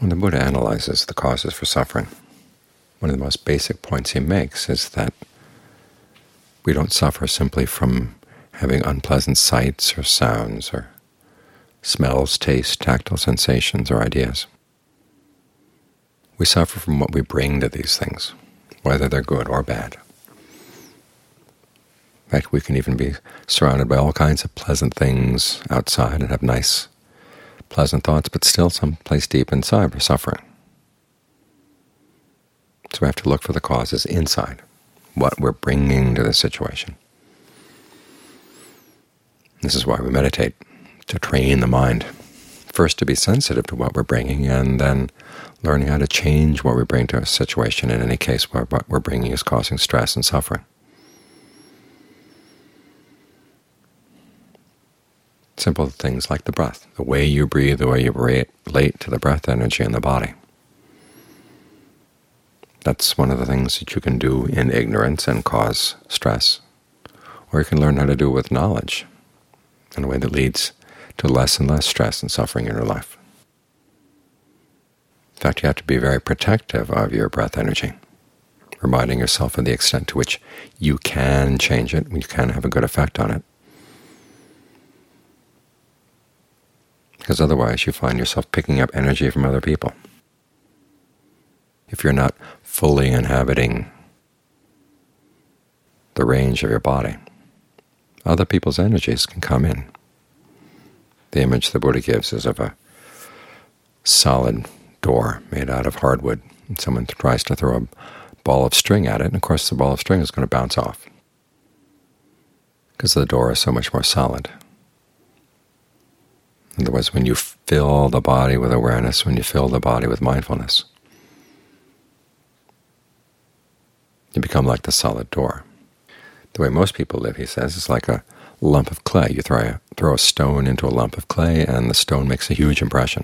When the Buddha analyzes the causes for suffering, one of the most basic points he makes is that we don't suffer simply from having unpleasant sights or sounds or smells, tastes, tactile sensations, or ideas. We suffer from what we bring to these things, whether they're good or bad. In fact, we can even be surrounded by all kinds of pleasant things outside and have nice, pleasant thoughts, but still someplace deep inside we're suffering. So we have to look for the causes inside, what we're bringing to the situation. This is why we meditate, to train the mind, first to be sensitive to what we're bringing, and then learning how to change what we bring to a situation in any case where what we're bringing is causing stress and suffering. Simple things like the breath, the way you breathe, the way you relate to the breath energy in the body. That's one of the things that you can do in ignorance and cause stress. Or you can learn how to do it with knowledge in a way that leads to less and less stress and suffering in your life. In fact, you have to be very protective of your breath energy, reminding yourself of the extent to which you can change it, you can have a good effect on it. Because otherwise you find yourself picking up energy from other people. If you're not fully inhabiting the range of your body, other people's energies can come in. The image the Buddha gives is of a solid door made out of hardwood, and someone tries to throw a ball of string at it, and of course the ball of string is going to bounce off, because the door is so much more solid. In other words, when you fill the body with awareness, when you fill the body with mindfulness, you become like the solid door. The way most people live, he says, is like a lump of clay. You throw a stone into a lump of clay, and the stone makes a huge impression.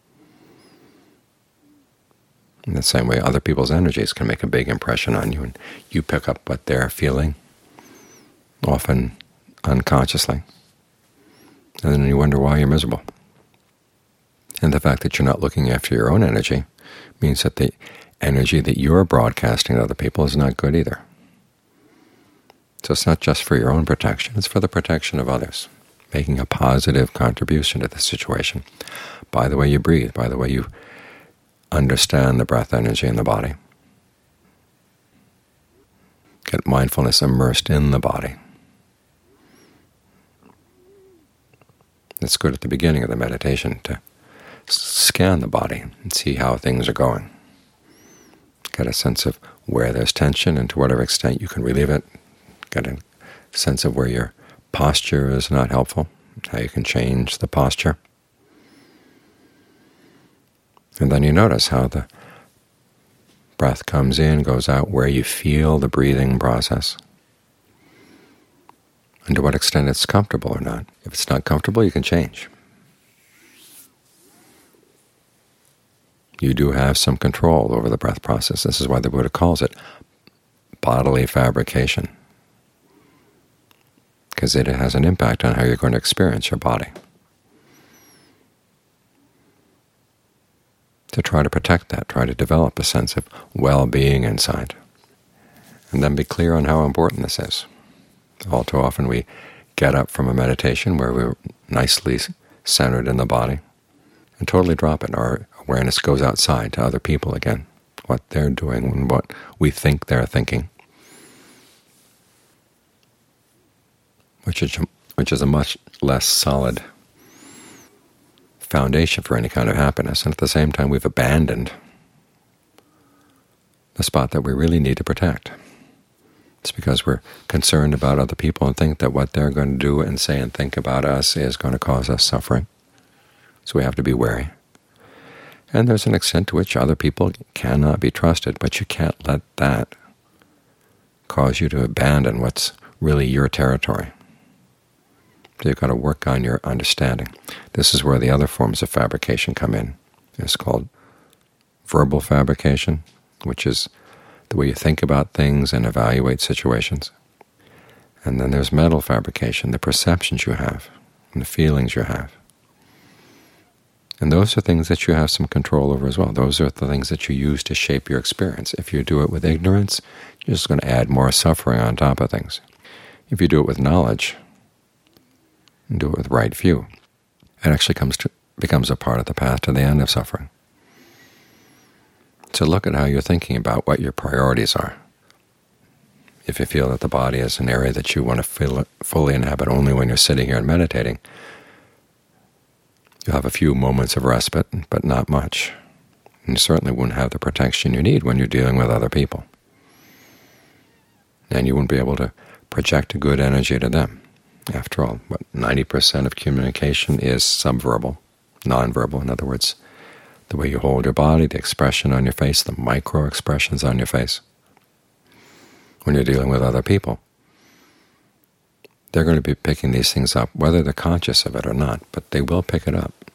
In the same way, other people's energies can make a big impression on you, and you pick up what they're feeling, often unconsciously. And then you wonder why you're miserable. And the fact that you're not looking after your own energy means that the energy that you're broadcasting to other people is not good either. So it's not just for your own protection, it's for the protection of others, making a positive contribution to the situation by the way you breathe, by the way you understand the breath energy in the body. Get mindfulness immersed in the body. It's good at the beginning of the meditation to scan the body and see how things are going. Get a sense of where there's tension and to whatever extent you can relieve it. Get a sense of where your posture is not helpful, how you can change the posture. And then you notice how the breath comes in, goes out, where you feel the breathing process, and to what extent it's comfortable or not. If it's not comfortable, you can change. You do have some control over the breath process. This is why the Buddha calls it bodily fabrication, because it has an impact on how you're going to experience your body. To try to protect that, try to develop a sense of well-being inside, and then be clear on how important this is. All too often we get up from a meditation where we're nicely centered in the body and totally drop it. Our awareness goes outside to other people again, what they're doing and what we think they're thinking, which is a much less solid foundation for any kind of happiness. And at the same time, we've abandoned the spot that we really need to protect. It's because we're concerned about other people and think that what they're going to do and say and think about us is going to cause us suffering. So we have to be wary. And there's an extent to which other people cannot be trusted, but you can't let that cause you to abandon what's really your territory. So you've got to work on your understanding. This is where the other forms of fabrication come in. It's called verbal fabrication, which is the way you think about things and evaluate situations. And then there's mental fabrication, the perceptions you have and the feelings you have. And those are things that you have some control over as well. Those are the things that you use to shape your experience. If you do it with ignorance, you're just going to add more suffering on top of things. If you do it with knowledge, and do it with right view, it actually becomes a part of the path to the end of suffering. So look at how you're thinking about what your priorities are. If you feel that the body is an area that you want to fully inhabit only when you're sitting here and meditating, you'll have a few moments of respite, but not much. And you certainly wouldn't have the protection you need when you're dealing with other people. And you wouldn't be able to project good energy to them. After all, 90% of communication is subverbal, nonverbal. In other words, the way you hold your body, the expression on your face, the micro-expressions on your face. When you're dealing with other people, they're going to be picking these things up, whether they're conscious of it or not, but they will pick it up.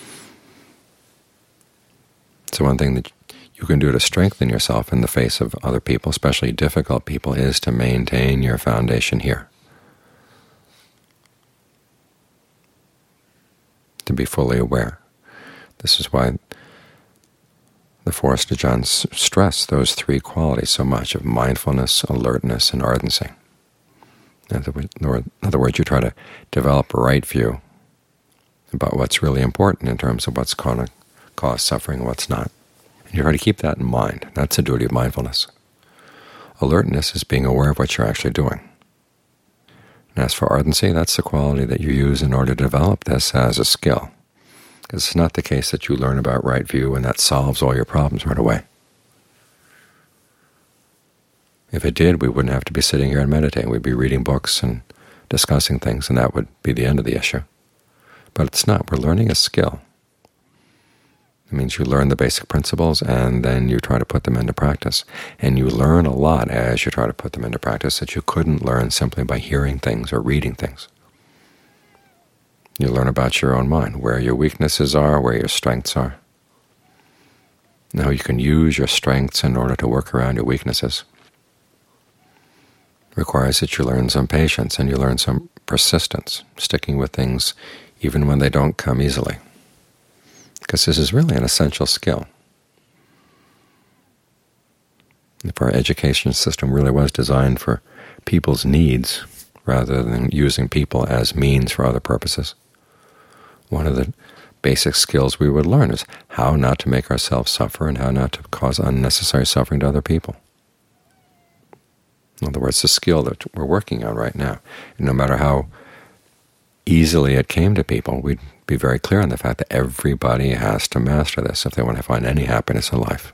So one thing that you can do to strengthen yourself in the face of other people, especially difficult people, is to maintain your foundation here. To be fully aware. This is why the Forest Ajahns stress those three qualities so much of mindfulness, alertness, and ardency. In other words, you try to develop a right view about what's really important in terms of what's going to cause suffering and what's not. And you try to keep that in mind. That's the duty of mindfulness. Alertness is being aware of what you're actually doing. And as for ardency, that's the quality that you use in order to develop this as a skill. Because it's not the case that you learn about right view and that solves all your problems right away. If it did, we wouldn't have to be sitting here and meditating. We'd be reading books and discussing things, and that would be the end of the issue. But it's not. We're learning a skill. It means you learn the basic principles, and then you try to put them into practice. And you learn a lot as you try to put them into practice that you couldn't learn simply by hearing things or reading things. You learn about your own mind, where your weaknesses are, where your strengths are. Now you can use your strengths in order to work around your weaknesses. It requires that you learn some patience and you learn some persistence, sticking with things even when they don't come easily. Because this is really an essential skill. If our education system really was designed for people's needs rather than using people as means for other purposes, one of the basic skills we would learn is how not to make ourselves suffer and how not to cause unnecessary suffering to other people. In other words, the skill that we're working on right now. And no matter how easily it came to people, we'd be very clear on the fact that everybody has to master this if they want to find any happiness in life.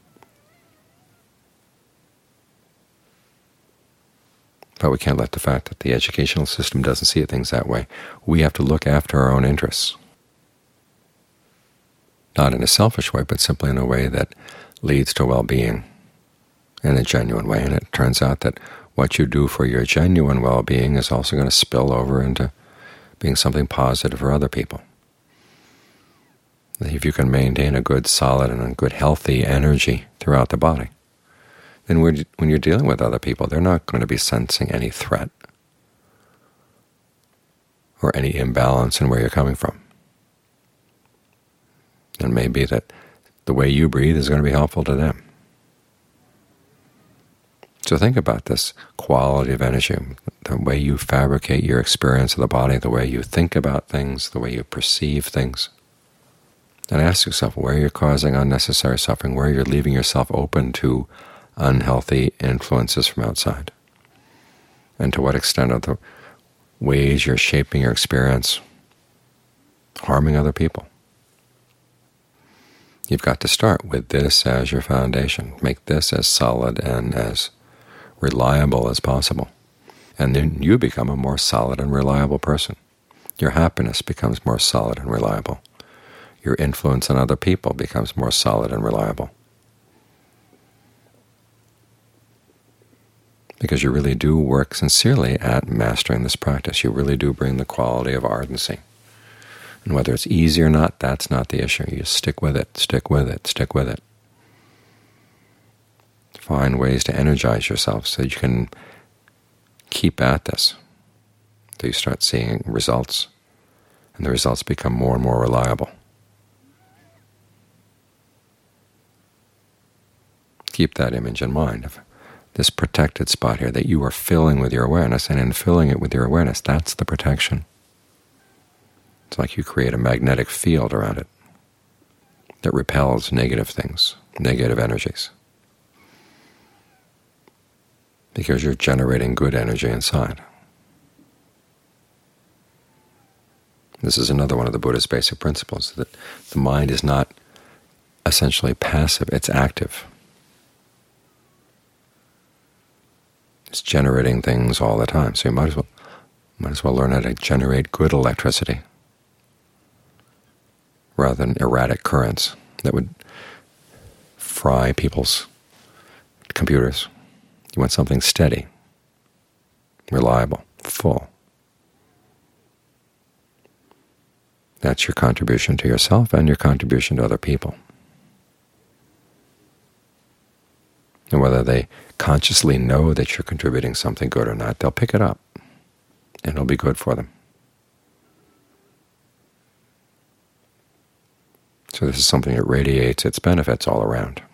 But we can't let the fact that the educational system doesn't see things that way. We have to look after our own interests. Not in a selfish way, but simply in a way that leads to well-being in a genuine way. And it turns out that what you do for your genuine well-being is also going to spill over into being something positive for other people. If you can maintain a good, solid, and a good, healthy energy throughout the body, then when you're dealing with other people, they're not going to be sensing any threat or any imbalance in where you're coming from. It may be that the way you breathe is going to be helpful to them. So think about this quality of energy, the way you fabricate your experience of the body, the way you think about things, the way you perceive things. And ask yourself where you're causing unnecessary suffering, where you're leaving yourself open to unhealthy influences from outside, and to what extent are the ways you're shaping your experience harming other people. You've got to start with this as your foundation. Make this as solid and as reliable as possible. And then you become a more solid and reliable person. Your happiness becomes more solid and reliable. Your influence on other people becomes more solid and reliable. Because you really do work sincerely at mastering this practice. You really do bring the quality of ardency. And whether it's easy or not, that's not the issue. You stick with it, stick with it, stick with it. Find ways to energize yourself so that you can keep at this until you start seeing results, and the results become more and more reliable. keep that image in mind of this protected spot here that you are filling with your awareness, and in filling it with your awareness, that's the protection. It's like you create a magnetic field around it that repels negative things, negative energies, because you're generating good energy inside. This is another one of the Buddha's basic principles, that the mind is not essentially passive, it's active. It's generating things all the time, so you might as well learn how to generate good electricity rather than erratic currents that would fry people's computers. You want something steady, reliable, full. That's your contribution to yourself and your contribution to other people. And whether they consciously know that you're contributing something good or not, they'll pick it up, and it'll be good for them. So this is something that radiates its benefits all around.